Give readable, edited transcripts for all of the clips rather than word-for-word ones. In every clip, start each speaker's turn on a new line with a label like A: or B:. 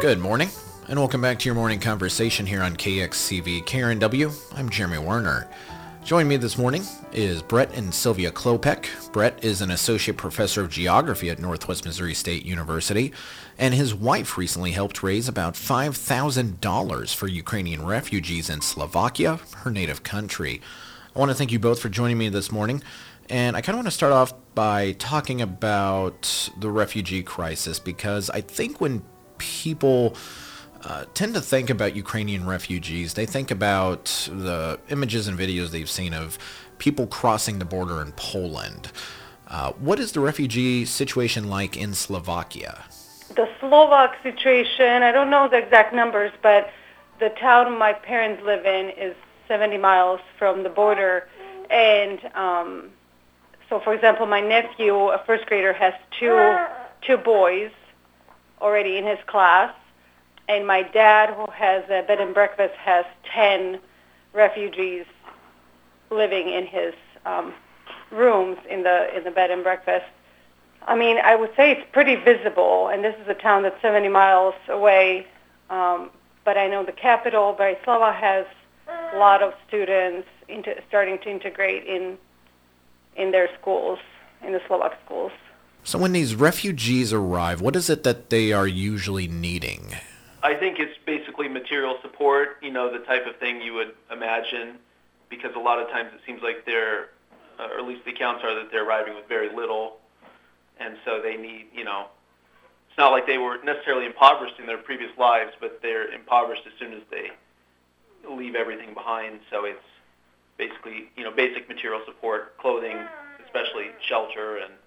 A: Good morning, and welcome back to your morning conversation here on KXCV KRNW. I'm Jeremy Werner. Joining me this morning is Brett and Sylvia Klopek. Brett is an associate professor of geography at Northwest Missouri State University, and his wife recently helped raise about $5,000 for Ukrainian refugees in Slovakia, her native country. I want to thank you both for joining me this morning, and I kind of want to start off by talking about the refugee crisis, because I think when people tend to think about Ukrainian refugees, they think about the images and videos they've seen of people crossing the border in Poland. What is the refugee situation like in Slovakia?
B: The Slovak situation, I don't know the exact numbers, but the town my parents live in is 70 miles from the border. And so, for example, my nephew, a first grader, has two boys already in his class. And my dad, who has a bed and breakfast, has 10 refugees living in his rooms in the bed and breakfast. I mean, I would say it's pretty visible, and this is a town that's 70 miles away. But I know the capital, Bratislava, has a lot of students starting to integrate in their schools, in the Slovak schools.
A: So when these refugees arrive, what is it that they are usually needing?
C: I think it's basically material support, the type of thing you would imagine, because a lot of times it seems like they're, or at least the accounts are that they're arriving with very little, and so they need, it's not like they were necessarily impoverished in their previous lives, but they're impoverished as soon as they leave everything behind. So it's basically, basic material support, clothing, especially shelter, and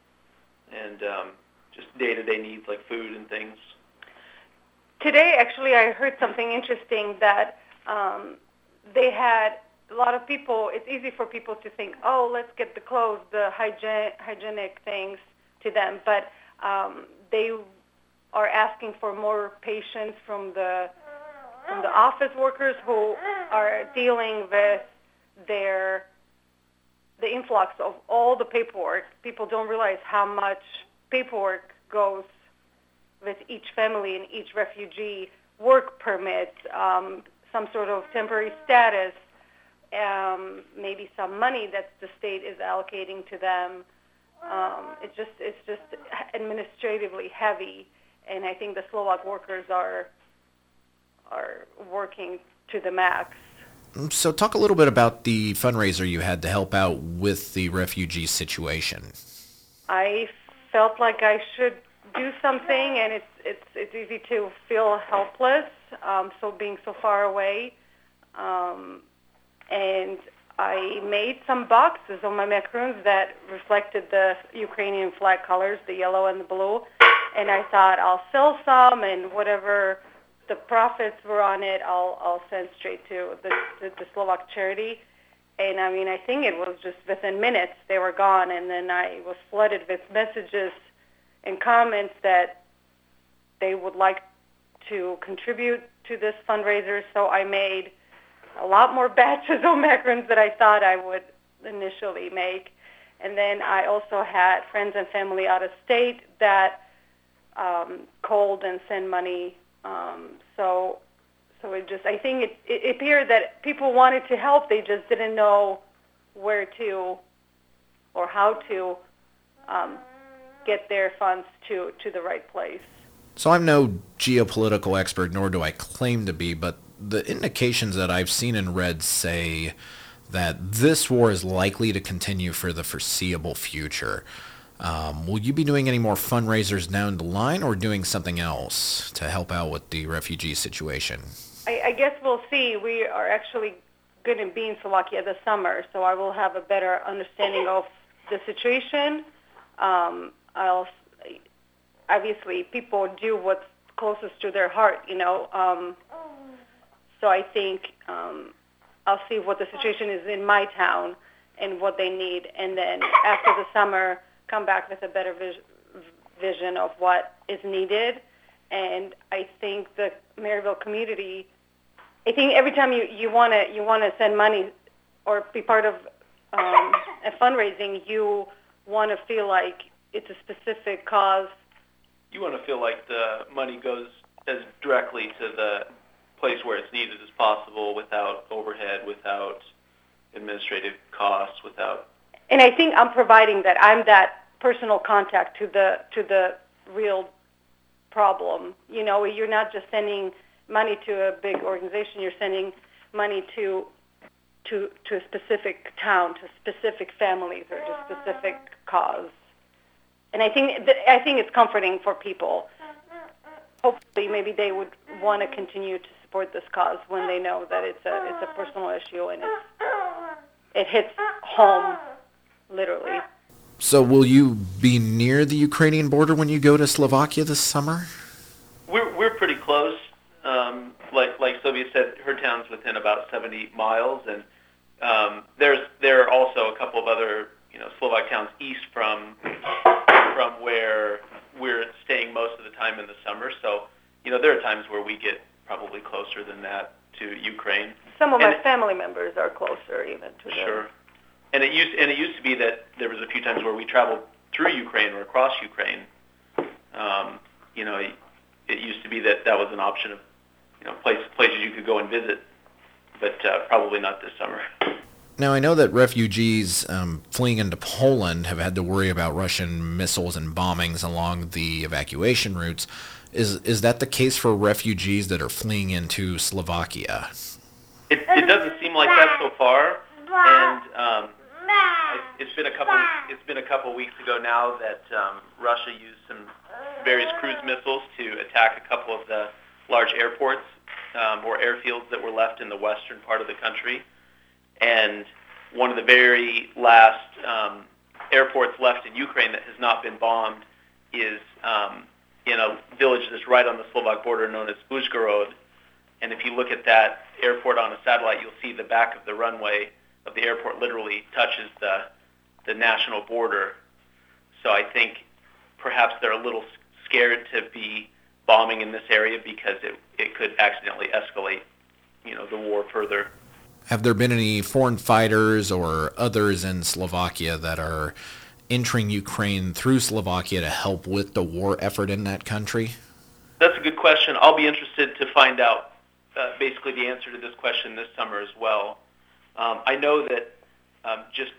C: just day-to-day needs like food and things.
B: Today, actually, I heard something interesting that they had a lot of people. It's easy for people to think, oh, let's get the clothes, the hygienic things to them. But they are asking for more patience from the office workers who are dealing with the influx of all the paperwork. People don't realize how much paperwork goes with each family and each refugee: work permits, some sort of temporary status, maybe some money that the state is allocating to them. It's just administratively heavy, and I think the Slovak workers are working to the max.
A: So talk a little bit about the fundraiser you had to help out with the refugee situation.
B: I felt like I should do something, and it's easy to feel helpless, so being so far away. And I made some boxes on my macaroons that reflected the Ukrainian flag colors, the yellow and the blue. And I thought I'll sell some, and whatever the profits were on it, I'll send straight to the Slovak charity. And I mean, I think it was just within minutes they were gone, and then I was flooded with messages and comments that they would like to contribute to this fundraiser. So I made a lot more batches of macarons than I thought I would initially make. And then I also had friends and family out of state that called and sent money. So I think it appeared that people wanted to help. They just didn't know where to or how to get their funds to the right place.
A: So I'm no geopolitical expert, nor do I claim to be, but the indications that I've seen and read say that this war is likely to continue for the foreseeable future. Will you be doing any more fundraisers down the line, or doing something else to help out with the refugee situation?
B: I guess we'll see. We are actually going to be in Slovakia this summer, so I will have a better understanding of the situation. Obviously, people do what's closest to their heart, So I think I'll see what the situation is in my town and what they need, and then after the summer, come back with a better vision of what is needed. And I think the Maryville community, I think every time you want to send money or be part of a fundraising, you want to feel like it's a specific cause.
C: You want to feel like the money goes as directly to the place where it's needed as possible without overhead, without administrative costs, without.
B: And I think I'm providing that. I'm that personal contact to the real problem. You know, you're not just sending money to a big organization. You're sending money to a specific town, to specific families, or to specific cause. And I think it's comforting for people. Hopefully, maybe they would want to continue to support this cause when they know that it's a personal issue and it hits home, literally.
A: So will you be near the Ukrainian border when you go to Slovakia this summer?
C: We're pretty close. Like Sylvia said, her town's within about 70 miles, and there are also a couple of other Slovak towns east from where we're staying most of the time in the summer. So there are times where we get probably closer than that to Ukraine.
B: Some of my family members are closer even to them.
C: Sure. And it used to be that there was a few times where we traveled through Ukraine or across Ukraine. It used to be that was an option of places you could go and visit, but probably not this summer.
A: Now, I know that refugees fleeing into Poland have had to worry about Russian missiles and bombings along the evacuation routes. Is that the case for refugees that are fleeing into Slovakia?
C: It doesn't seem like that so far, and it's been a couple weeks ago now that Russia used some various cruise missiles to attack a couple of the large airports or airfields that were left in the western part of the country. And one of the very last airports left in Ukraine that has not been bombed is in a village that's right on the Slovak border known as Uzhgorod. And if you look at that airport on a satellite, you'll see the back of the runway of the airport literally touches the national border. So I think perhaps they're a little scared to be bombing in this area because it could accidentally escalate, the war further.
A: Have there been any foreign fighters or others in Slovakia that are entering Ukraine through Slovakia to help with the war effort in that country?
C: That's a good question. I'll be interested to find out basically the answer to this question this summer as well. I know that just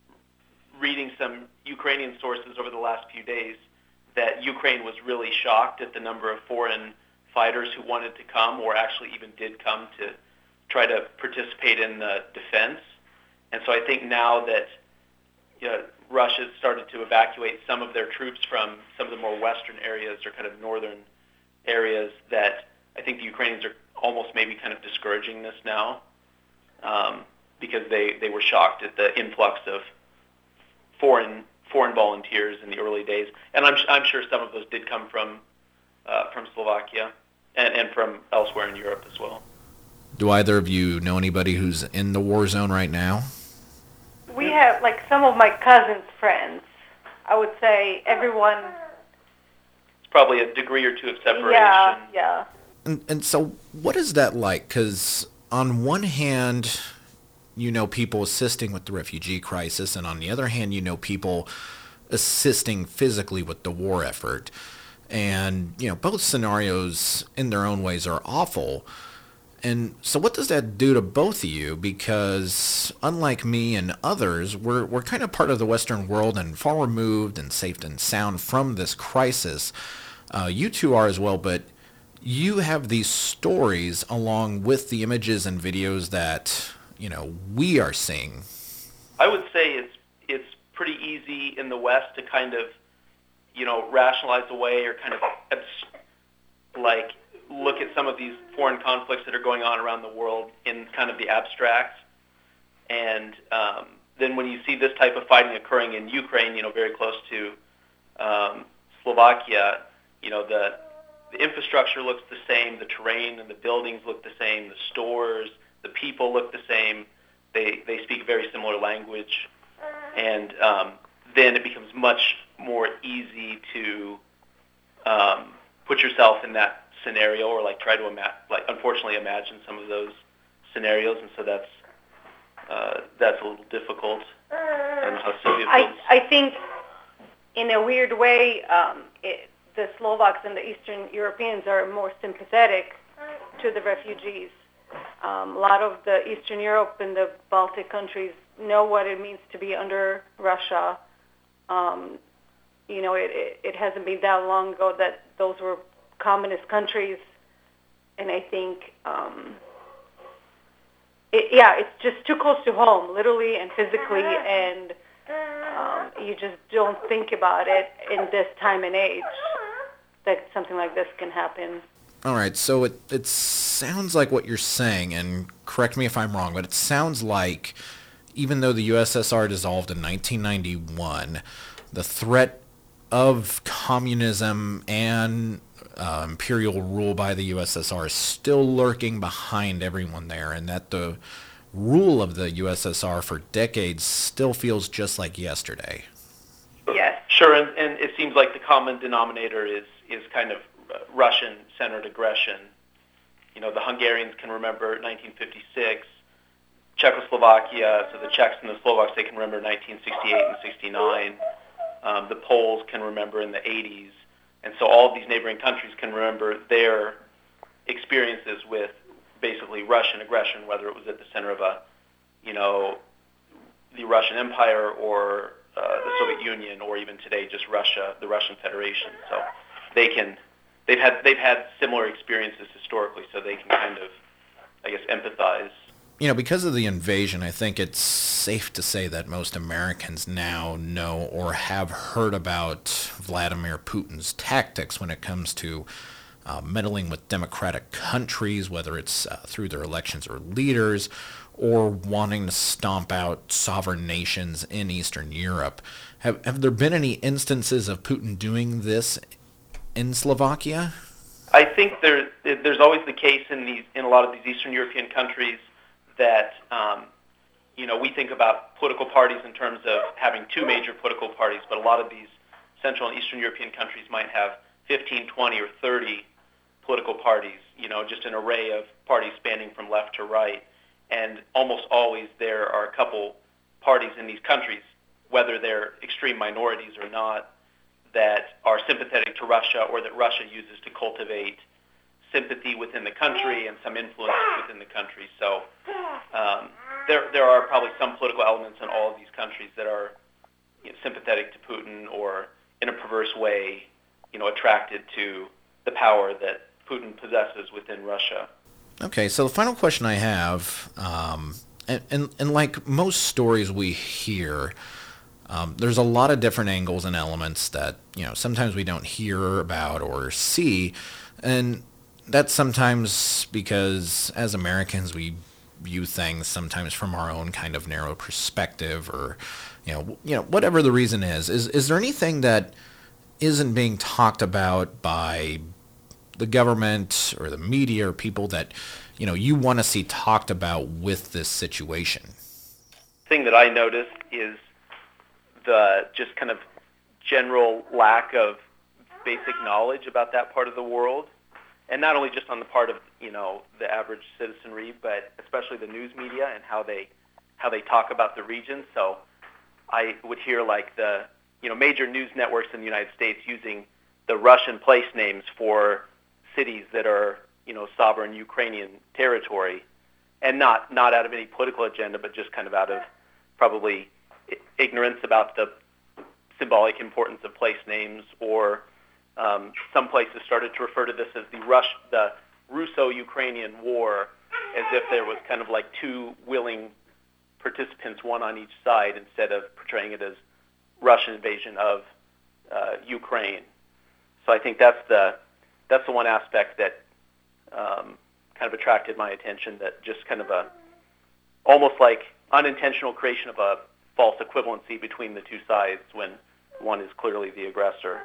C: reading some Ukrainian sources over the last few days that Ukraine was really shocked at the number of foreign fighters who wanted to come or actually even did come to try to participate in the defense. And so I think now that Russia's started to evacuate some of their troops from some of the more western areas or kind of northern areas, that I think the Ukrainians are almost maybe kind of discouraging this now because they were shocked at the influx of foreign volunteers in the early days. And I'm sure some of those did come from Slovakia and from elsewhere in Europe as well.
A: Do either of you know anybody who's in the war zone right now?
B: We have, some of my cousins' friends. I would say everyone.
C: It's probably a degree or two of separation.
B: Yeah.
A: And so what is that like? Because on one hand, people assisting with the refugee crisis, and on the other hand, people assisting physically with the war effort. And, both scenarios in their own ways are awful. And so what does that do to both of you? Because unlike me and others, we're kind of part of the Western world and far removed and safe and sound from this crisis. You two are as well, but you have these stories along with the images and videos that, we are seeing.
C: I would say it's pretty easy in the West to kind of, rationalize away or kind of look at some of these foreign conflicts that are going on around the world in kind of the abstract. And then when you see this type of fighting occurring in Ukraine, very close to Slovakia, the infrastructure looks the same, the terrain and the buildings look the same, the stores, the people look the same. They speak a very similar language. And then it becomes much more easy to put yourself in that scenario or try to unfortunately imagine some of those scenarios, and so that's a little difficult. And how Sylvia feels.
B: I think in a weird way the Slovaks and the Eastern Europeans are more sympathetic to the refugees. A lot of the Eastern Europe and the Baltic countries know what it means to be under Russia. It hasn't been that long ago that those were communist countries, and I think, it's just too close to home, literally and physically, and you just don't think about it in this time and age that something like this can happen.
A: All right, so it sounds like what you're saying, and correct me if I'm wrong, but it sounds like even though the USSR dissolved in 1991, the threat of communism and imperial rule by the USSR is still lurking behind everyone there, and that the rule of the USSR for decades still feels just like yesterday.
B: Yes.
C: Sure, and it seems like the common denominator is kind of Russian-centered aggression. The Hungarians can remember 1956, Czechoslovakia, so the Czechs and the Slovaks, they can remember 1968 and 69. The Poles can remember in the 80s. And so all of these neighboring countries can remember their experiences with basically Russian aggression, whether it was at the center of the Russian Empire or the Soviet Union, or even today just Russia, the Russian Federation. So they've had similar experiences historically, so they can kind of, I guess, empathize.
A: Because of the invasion, I think it's safe to say that most Americans now know or have heard about Vladimir Putin's tactics when it comes to meddling with democratic countries, whether it's through their elections or leaders, or wanting to stomp out sovereign nations in Eastern Europe. Have there been any instances of Putin doing this in Slovakia?
C: I think there's always the case in a lot of these Eastern European countries that we think about political parties in terms of having two major political parties, but a lot of these Central and Eastern European countries might have 15, 20, or 30 political parties, just an array of parties spanning from left to right. And almost always there are a couple parties in these countries, whether they're extreme minorities or not, that are sympathetic to Russia or that Russia uses to cultivate sympathy within the country and some influence within the country. So there are probably some political elements in all of these countries that are sympathetic to Putin or in a perverse way, attracted to the power that Putin possesses within Russia.
A: Okay, so the final question I have, and like most stories we hear, there's a lot of different angles and elements that, sometimes we don't hear about or see, and that's sometimes because as Americans we view things sometimes from our own kind of narrow perspective, or whatever the reason is. Is there anything that isn't being talked about by the government or the media or people that you want to see talked about with this situation?
C: The thing that I noticed is the just kind of general lack of basic knowledge about that part of the world. And not only just on the part of, the average citizenry, but especially the news media and how they talk about the region. So I would hear like the, major news networks in the United States using the Russian place names for cities that are, sovereign Ukrainian territory, and not out of any political agenda, but just kind of out of probably ignorance about the symbolic importance of place names, or some places started to refer to this as the Russo-Ukrainian War, as if there was kind of like two willing participants, one on each side, instead of portraying it as Russian invasion of Ukraine. So I think that's the one aspect that kind of attracted my attention, that just kind of almost like unintentional creation of a false equivalency between the two sides when one is clearly the aggressor.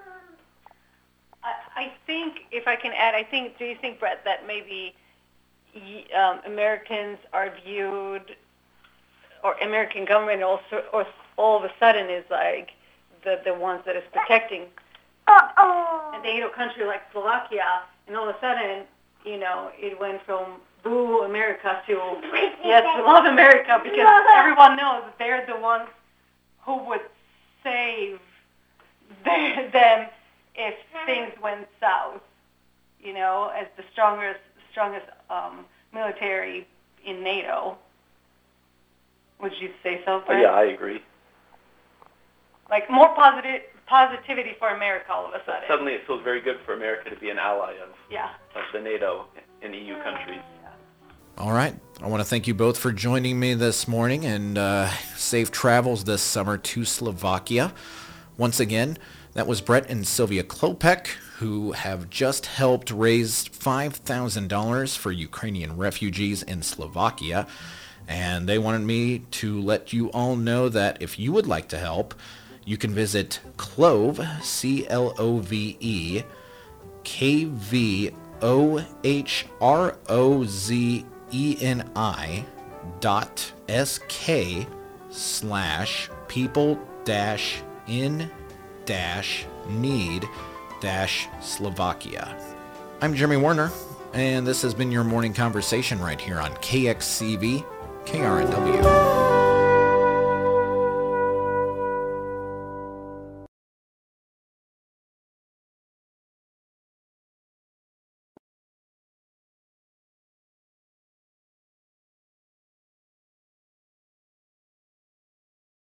B: I think, if I can add, do you think, Brett, that maybe Americans are viewed, or American government also, or all of a sudden is like the ones that is protecting a NATO country like Slovakia, and all of a sudden, it went from boo America to yes, we love America, because everyone knows that they're the ones who would save them if things went south, as the strongest military in NATO. Would you say so, Brett?
C: Yeah, I agree.
B: Like more positivity for America all of a sudden.
C: Suddenly it feels very good for America to be an ally of the NATO and EU countries.
A: All right. I want to thank you both for joining me this morning, and safe travels this summer to Slovakia. Once again, that was Brett and Sylvia Klopek, who have just helped raise $5,000 for Ukrainian refugees in Slovakia. And they wanted me to let you all know that if you would like to help, you can visit Clove, CLOVE, KVOHROZENI.people-in-need-Slovakia. I'm Jeremy Werner, and this has been your morning conversation right here on KXCV KRNW.